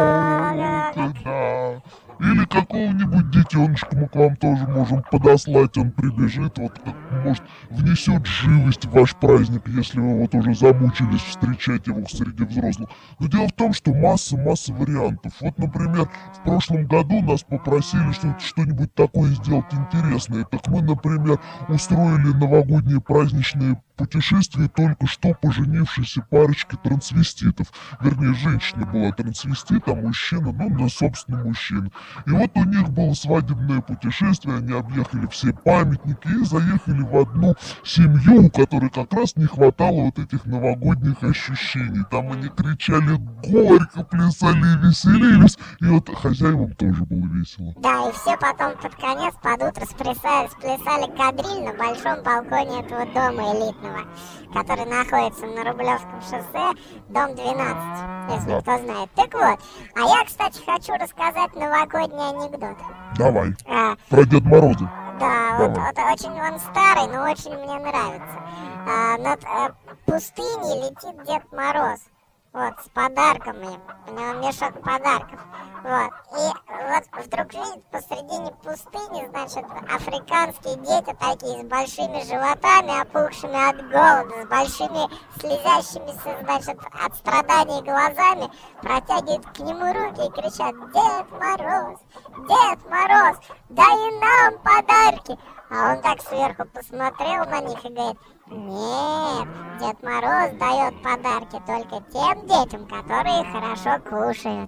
Да, да. Или какого-нибудь детенышка мы к вам тоже можем подослать, он прибежит, вот как, может, внесет живость в ваш праздник, если вы вот уже замучились встречать его среди взрослых. Но дело в том, что масса-масса вариантов. Вот, например, в прошлом году нас попросили что- что-нибудь такое сделать интересное. Так мы, например, устроили новогодние праздничные путешествие только что поженившейся парочки трансвеститов. Вернее, женщина была трансвестит, а мужчина, ну, да, собственно, мужчина. И вот у них было свадебное путешествие, они объехали все памятники и заехали в одну семью, у которой как раз не хватало вот этих новогодних ощущений. Там они кричали горько, плясали и веселились, и вот хозяевам тоже было весело. Да, и все потом под конец, под утро сплясали, сплясали кадриль на большом балконе этого дома элитного, который находится на Рублевском шоссе, дом двенадцать, если Да. кто знает. Так вот, а я, кстати, хочу рассказать новогодний анекдот. Давай, А, про Деда Мороза. да, вот, Давай. вот очень он старый, но очень мне нравится. А, над э, пустыней летит Дед Мороз. Вот, с подарками. У него мешок подарков. Вот. И вот вдруг видит посредине пустыни, значит, африканские дети такие с большими животами, опухшими от голода, с большими слезящимися, значит, от страданий глазами, протягивают к нему руки и кричат: «Дед Мороз! Дед Мороз! Дай нам подарки!» А он так сверху посмотрел на них и говорит: «Нет, Дед Мороз дает подарки только тем детям, которые хорошо кушают».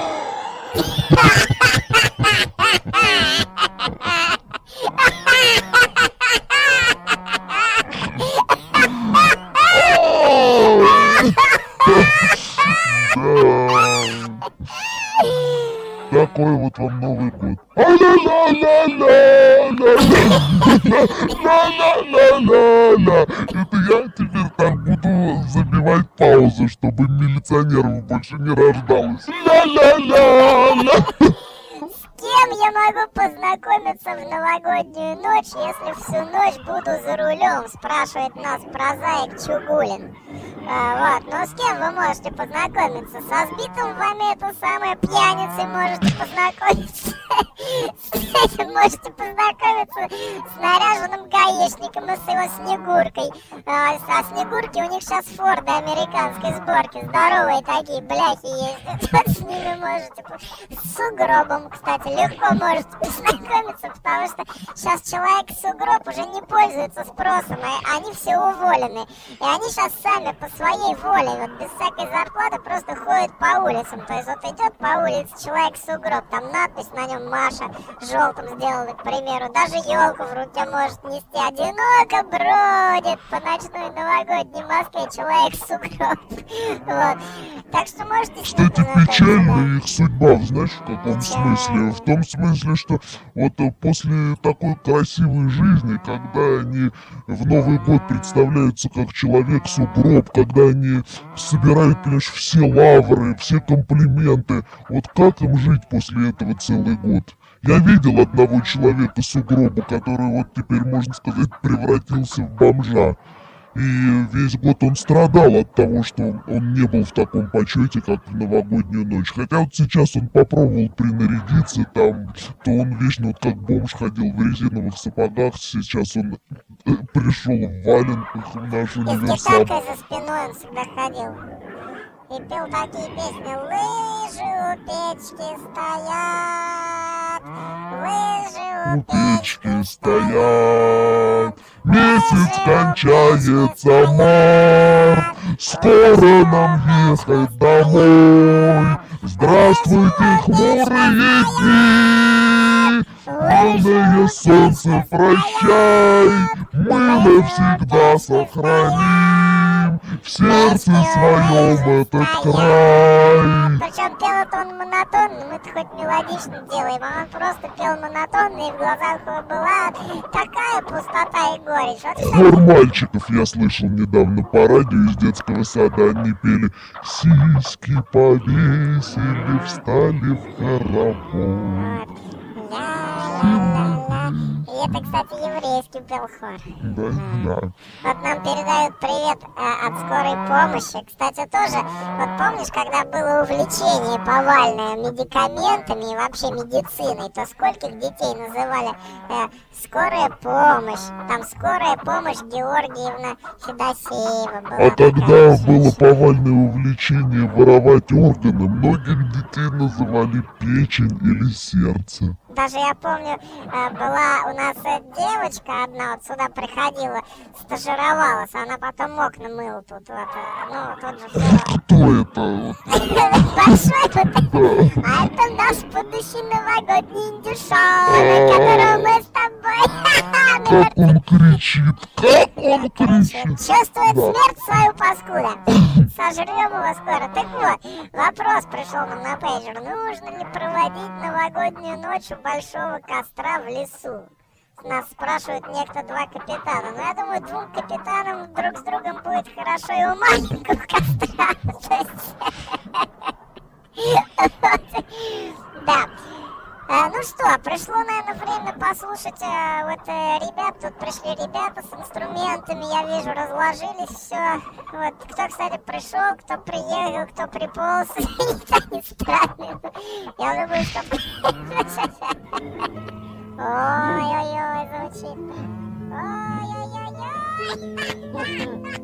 Да. Такой вот вам Новый год. Ла-ла-ла-ла-ла-ла-ла-ла-ла-ла. Это я теперь так буду забивать паузу, чтобы милиционеров больше не рождалось. Ла-ла-ла-ла. С кем я могу познакомиться в новогоднюю ночь, если всю ночь буду за рулем, спрашивает нас прозаик Чугулин. А, вот, ну с кем вы можете познакомиться? Со сбитым вами это самое пьяницей можете познакомиться. С кстати, можете познакомиться с наряженным гаишником и с его Снегуркой. А, а Снегурки у них сейчас Форды американской сборки. Здоровые такие бляхи ездят. Вот с ними можете... С сугробом, кстати, легко можете познакомиться, потому что сейчас человек-сугроб уже не пользуется спросом, и они все уволены. И они сейчас сами по своей воле, вот без всякой зарплаты, просто ходят по улицам. То есть вот идет по улице человек-сугроб, там надпись на нем Маша желтым сделали, к примеру. Даже елку в руке может нести. Одиноко бродит по ночной новогодней Москве человек-сугроб. Вот. Так что можете... Кстати, печальная их судьба, знаешь, в каком смысле? В том смысле, что вот после такой красивой жизни, когда они в Новый год представляются как человек-сугроб, когда они собирают лишь все лавры, все комплименты, вот как им жить после этого целый год? Я видел одного человека-сугроба, который вот теперь, можно сказать, превратился в бомжа. И весь год он страдал от того, что он, он не был в таком почете, как в новогоднюю ночь. Хотя вот сейчас он попробовал принарядиться, там, то он вечно вот как бомж ходил в резиновых сапогах, сейчас он э, пришел в валенках в наш И с универсам. гитаркой за спиной он всегда ходил. И пел такие песни. Лыжи у печки стоят, лыжи У у печки печки стоят, месяц кончается март, скоро нам ехать домой. Здравствуйте, хмурые дни, лунное солнце, прощай, мы навсегда сохраним в сердце своем этот край. Причем пел-то он монотонно, мы-то хоть мелодично делаем, а он просто пел монотонно, и в глазах его была такая пустота и горечь. Вот, кстати, Хор мальчиков я слышал недавно по радио из детского сада, они пели «Сиськи повесили, встали в хоровод». ля-ля-ля-ля. И это, кстати, еврейский пел хор. Да, да. Вот нам передают привет э, от скорой помощи. Кстати, тоже, вот помнишь, когда было увлечение повальное медикаментами и вообще медициной, то скольких детей называли э, скорая помощь. Там скорая помощь Георгиевна Федосеева была. А когда такая было женщина. повальное увлечение воровать органы, многих детей называли печень или сердце. Даже я помню, э, была у нас э, девочка одна вот сюда приходила, стажировалась, она потом окна мыла тут, вот, э, ну, тут же все. Кто это? Большой вот, а это наш будущий новогодний индюшонок, которого мы с тобой Как он кричит, как он кричит. чувствует Да. смерть свою, паскуда. Сожрем его скоро. Так вот, вопрос пришел нам на пейджер. Нужно ли проводить новогоднюю ночь у большого костра в лесу? Нас спрашивают некто два капитана. Но я думаю, двум капитанам друг с другом будет хорошо и у маленького костра. То есть, да. А, ну что, пришло, наверное, время послушать а, вот э, ребят. Тут пришли ребята с инструментами, я вижу, разложились все. Вот, кто, кстати, пришел, кто приехал, кто приполз, никто не странный. Я думаю, что... Ой-ой-ой, звучит. Ой-ой-ой-ой.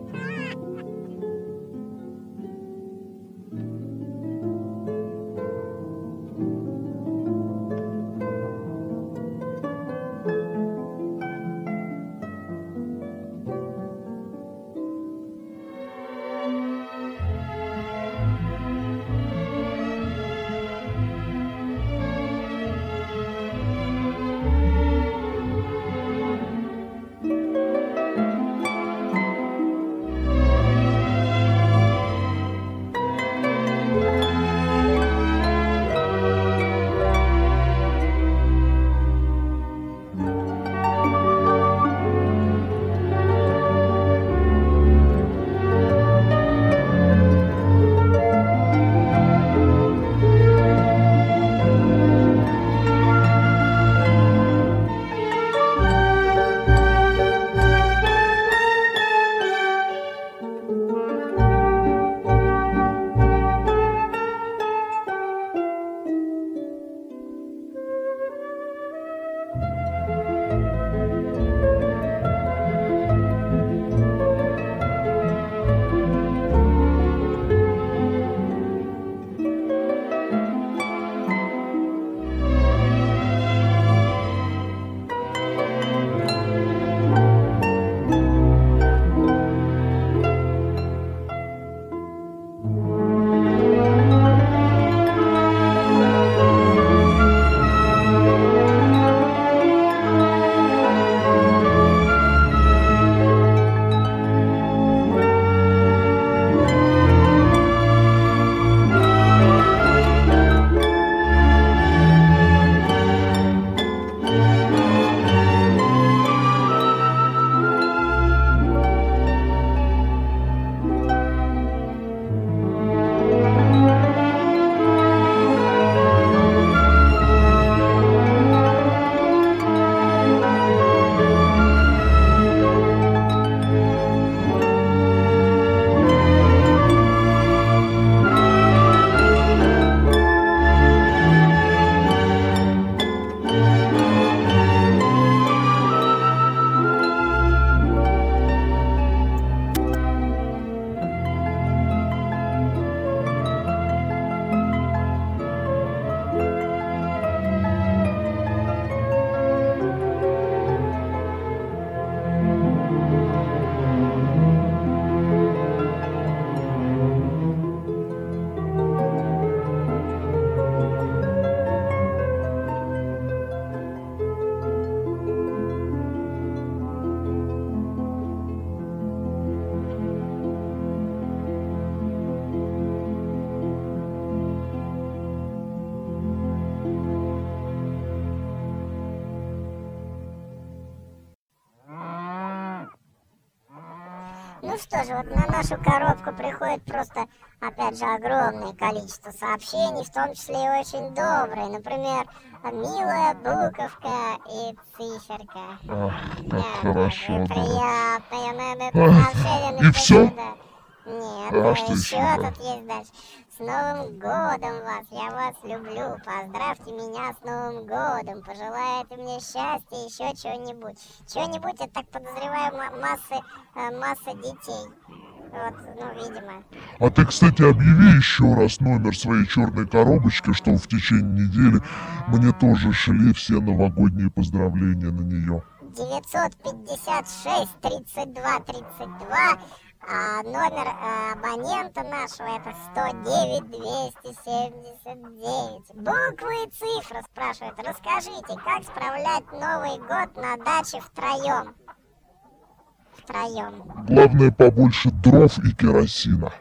Ну что же, вот на нашу коробку приходит просто, опять же, огромное количество сообщений, в том числе и очень добрые. Например, милая буковка и циферка. Ах, как Да, хорошо, да, да. приятное, наверное, Ах, сообщение. и всё? Да. Нет, А а что еще ещё, да? тут есть дальше. С Новым годом вас, я вас люблю. Поздравьте меня с Новым годом. Пожелайте мне счастья, еще чего-нибудь. Чего-нибудь, я так подозреваю, ма- массы, э, масса детей. Вот, ну, видимо. А ты, кстати, объяви еще раз номер своей черной коробочки, что в течение недели мне тоже шли все новогодние поздравления на нее. девятьсот пятьдесят шесть тридцать два тридцать два. А номер э, абонента нашего это сто девять двести семьдесят девять. Буквы и цифры спрашивают. Расскажите, как справлять Новый год на даче втроем? Втроем. Главное, побольше дров и керосина.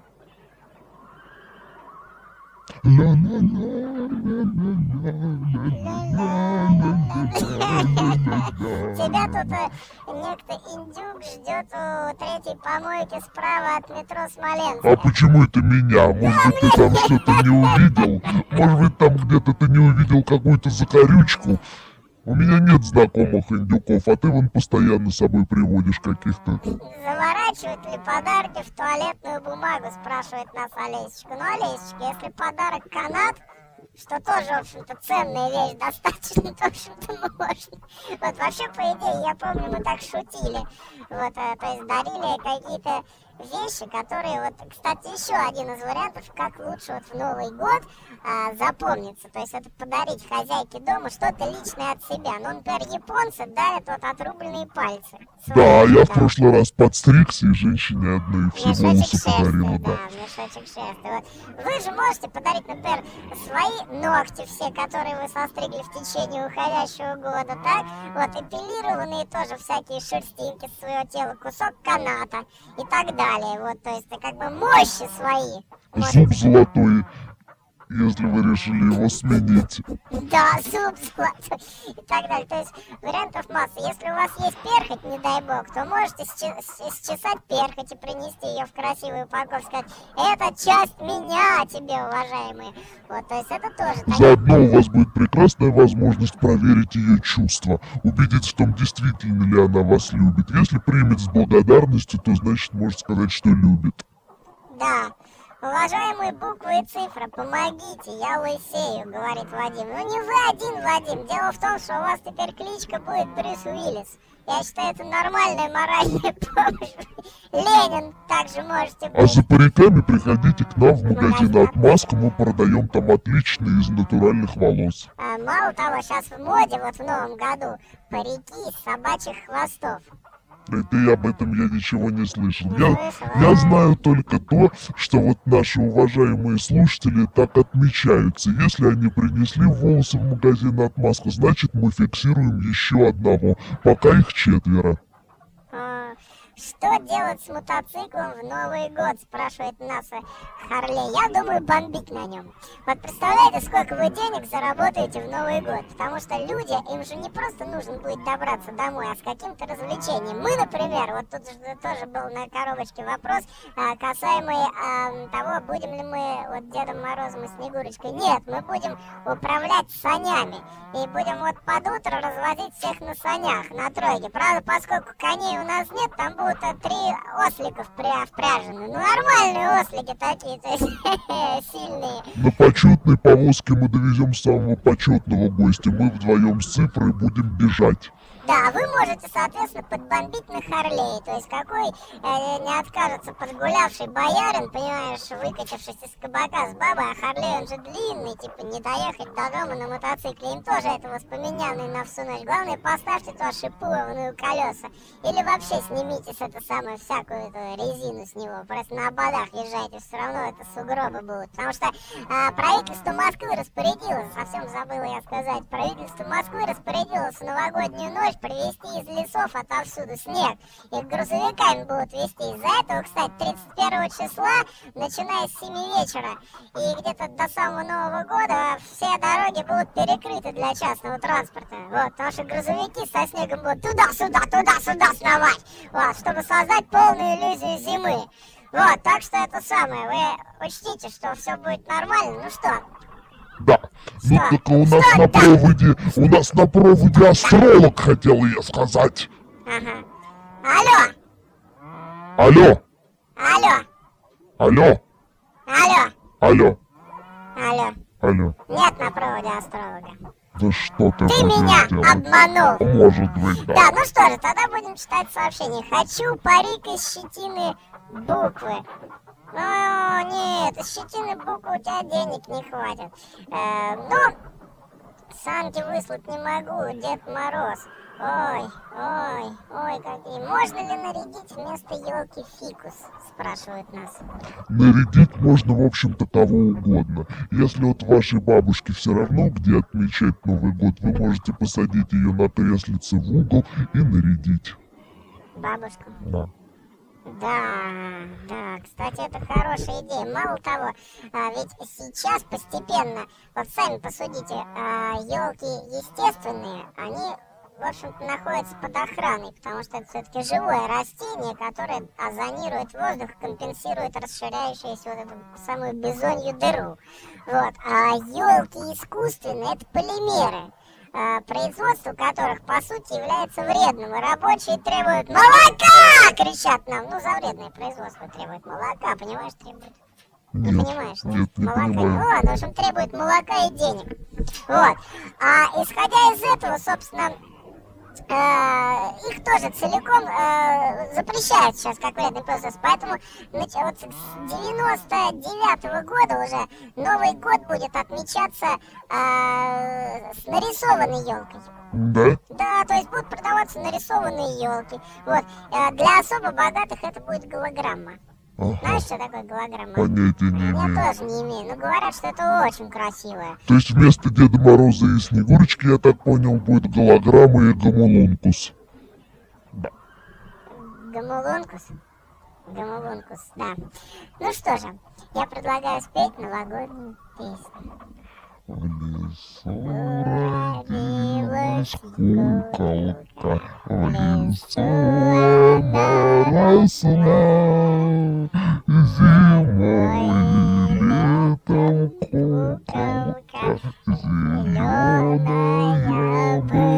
Тебя тут э, некто индюк ждет у третьей помойки справа от метро Смоленск. А почему это меня? Может быть, ты там что-то не увидел? Может быть, там где-то ты не увидел какую-то закорючку? У меня нет знакомых индюков, а ты вон постоянно с собой приводишь каких-то. Заворачивают ли подарки в туалетную бумагу, спрашивает нас Олесечка. Ну, Олесечка, если подарок канат, что тоже, в общем-то, ценная вещь, достаточно, то, в общем-то, можно. Вот, вообще, по идее, я помню, мы так шутили. Вот, а, то есть дарили какие-то вещи, которые, вот, кстати, еще один из вариантов, как лучше вот в Новый год а, запомнится. То есть это подарить хозяйке дома что-то личное от себя. Ну, например, японцы дарят вот отрубленные пальцы. Да, Свои, я в да. прошлый раз подстригся и женщине одной все Мешочек волосы шерсти, подарила, да. да, мешочек шерсти. Вот. Вы же можете подарить, например, свои ногти все, которые вы состригли в течение уходящего года, так? Вот, эпилированные тоже всякие шерстинки с своего тела, кусок каната и так далее. Вот, то есть, как бы мощи свои. Зуб можете- золотой, если вы решили его сменить. Да, зуб золотой и так далее. То есть вариантов масса. Если у вас есть перхоть, не дай бог, то можете сче- с- счесать перхоть и принести ее в красивую упаковку, сказать, это часть меня тебе, уважаемые. Вот, то есть это тоже так. Заодно у вас будет прекрасная возможность проверить ее чувства, убедиться в том, действительно ли она вас любит. Если примет с благодарностью, то значит может сказать, что любит. Да. Уважаемые буквы и цифры, помогите, я лысею, говорит Вадим. Ну не вы один, Вадим. Дело в том, что у вас теперь кличка будет Брюс Уиллис. Я считаю, это нормальная моральная помощь. Ленин также можете А быть. за париками приходите к нам в магазин «Отмазка», мы продаем там отличные из натуральных волос. А, мало того, сейчас в моде, вот в новом году, парики из собачьих хвостов. Это я об этом я ничего не слышал. Я, я знаю только то, что вот наши уважаемые слушатели так отмечаются. Если они принесли волосы в магазин «Отмазка», значит мы фиксируем еще одного, пока их четверо. А, Что делать с мотоциклом в Новый год, спрашивает нас Харлей. Я думаю, бомбить на нем. Вот представляете, сколько вы денег заработаете в Новый год? Потому что люди, им же не просто нужно будет добраться домой, а с каким-то развлечением. Мы, например, вот тут же тоже был на коробочке вопрос, а, касаемый а, того, будем ли мы вот Дедом Морозом и Снегурочкой. Нет, мы будем управлять санями. И будем вот под утро развозить всех на санях, на тройке. Правда, поскольку коней у нас нет, там будут а, три ослика впря- впряжены. Ну, нормальные ослики такие, то есть сильные. На почетной повозке мы довезем самого почетного гостя. Мы вдвоем с цифрой будем бежать. Да, вы можете, соответственно, подбомбить на Харлее. То есть какой э, не откажется подгулявший боярин, понимаешь, выкатившись из кабака с бабой, а Харлей он же длинный, типа не доехать до дома на мотоцикле. Им тоже это воспоминанный на всю ночь. Главное, поставьте тоже шипованные колеса. Или вообще снимите с это самое всякую эту резину с него. Просто на ободах езжайте, все равно это сугробы будут. Потому что э, правительство Москвы распорядилось, совсем забыла я сказать, правительство Москвы распорядилось в новогоднюю ночь ночь привезти из лесов отовсюду снег. Их грузовиками будут везти. Из-за этого, кстати, тридцать первого числа, начиная с семи вечера и где-то до самого Нового года, все дороги будут перекрыты для частного транспорта. Вот, потому что грузовики со снегом будут туда-сюда, туда-сюда сновать, вот, чтобы создать полную иллюзию зимы. Вот, так что это самое, вы учтите, что все будет нормально. Ну что? Да. Ну Что? так у нас Что на да? проводе, у нас на проводе астролог, хотел я сказать. Ага. Алло, Алло, алло, алло, алло, алло, алло. алло. Нет на проводе астролога. Да что ты Ты будешь меня делать? обманул. Может быть, да. Да, ну что же, тогда будем читать сообщение. Хочу парик из щетины буквы. Ну, нет, из щетины буквы у тебя денег не хватит. Э, ну, санки выслать не могу, Дед Мороз. Ой, ой, ой, какие. Можно ли нарядить вместо елки фикус? Спрашивают нас. Нарядить можно, в общем-то, кого угодно. Если вот вашей бабушке все равно, где отмечать Новый год, вы можете посадить ее на креслице в угол и нарядить. Бабушка. Да. Да, да, кстати, это хорошая идея. Мало того, а, ведь сейчас постепенно, вот сами посудите, елки естественные, они, в общем-то, находятся под охраной, потому что это все-таки живое растение, которое озонирует воздух, компенсирует расширяющуюся вот эту самую бизонью дыру. Вот. А елки искусственные — это полимеры, а, производство которых, по сути, является вредным. И рабочие требуют молока! Кричат нам. Ну, за вредное производство требует молока, понимаешь, требует. Не Нет, понимаешь, да? нет, не молока. понимаю. Вот, в общем, требует молока и денег. Вот. А исходя из этого, собственно, э, их тоже целиком э, запрещают сейчас как вредный процесс. Поэтому нач- вот с девяносто девятого года уже Новый год будет отмечаться э, с нарисованной елкой. Да? Да, то есть будут продаваться нарисованные елки. Вот. Э, для особо богатых это будет голограмма. Ага. Знаешь, что такое голограмма? Понятия не Я имею. тоже не имею, но говорят, что это очень красивое. То есть вместо Деда Мороза и Снегурочки, я так понял, будет голограмма и гомулункус. Гомулункус? Гомулункус, да. Ну что же, я предлагаю спеть новогоднюю песню. В лесу родилась куколка, в лесу она росла, зимой и летом куколка, зеленая была.